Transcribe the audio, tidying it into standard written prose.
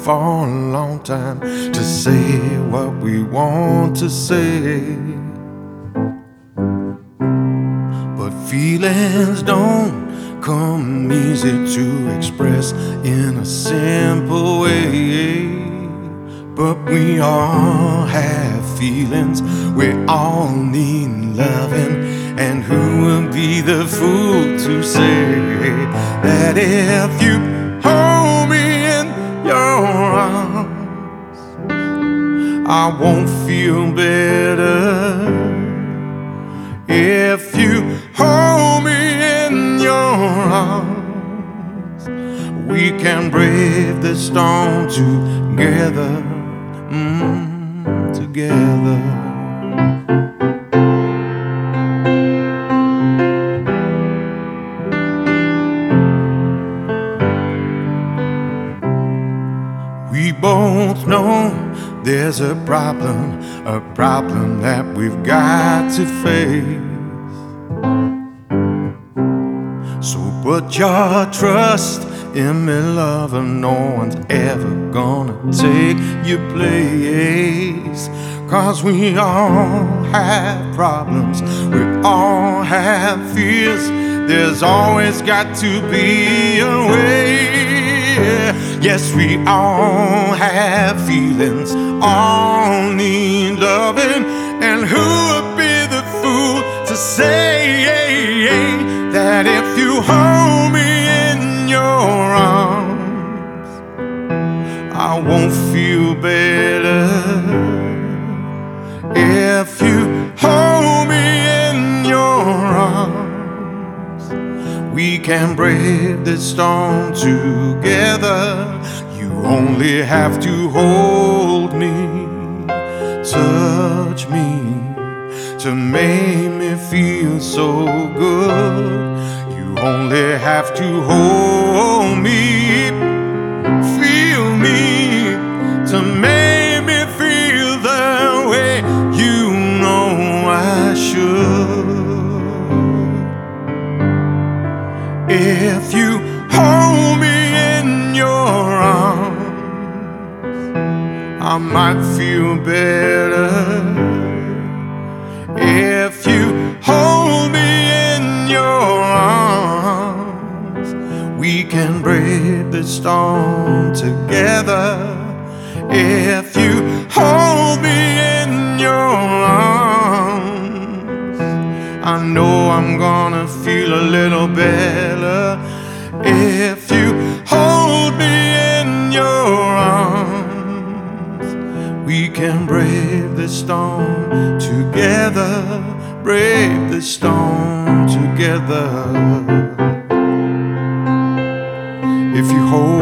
for a long time to say what we want to say. But feelings don't come easy to express in a simple way. But we all have feelings, we all need loving. And who would be the fool to say that if you hold me in your arms, I won't feel better? If you hold me in your arms, we can brave the storm together, together. We both know there's a problem that we've got to face. So put your trust in me, lover, no one's ever gonna take your place. 'Cause we all have problems, we all have fears. There's always got to be a way. Yes, we all have feelings, all need loving. And who would be the fool to say that if you hold me in your arms, I won't feel better? If you hold me in your arms, we can brave this storm together. You only have to hold me, touch me, to make me feel so good. You only have to hold me, feel me, to make me feel the way you know I should. If you hold me in your arms, I might feel better. If you hold me in your arms, we can brave the storm together. If you hold me in your arms, I know I'm gonna feel a little better. If you hold me in your arms, we can brave the storm together, brave the storm together. If you hold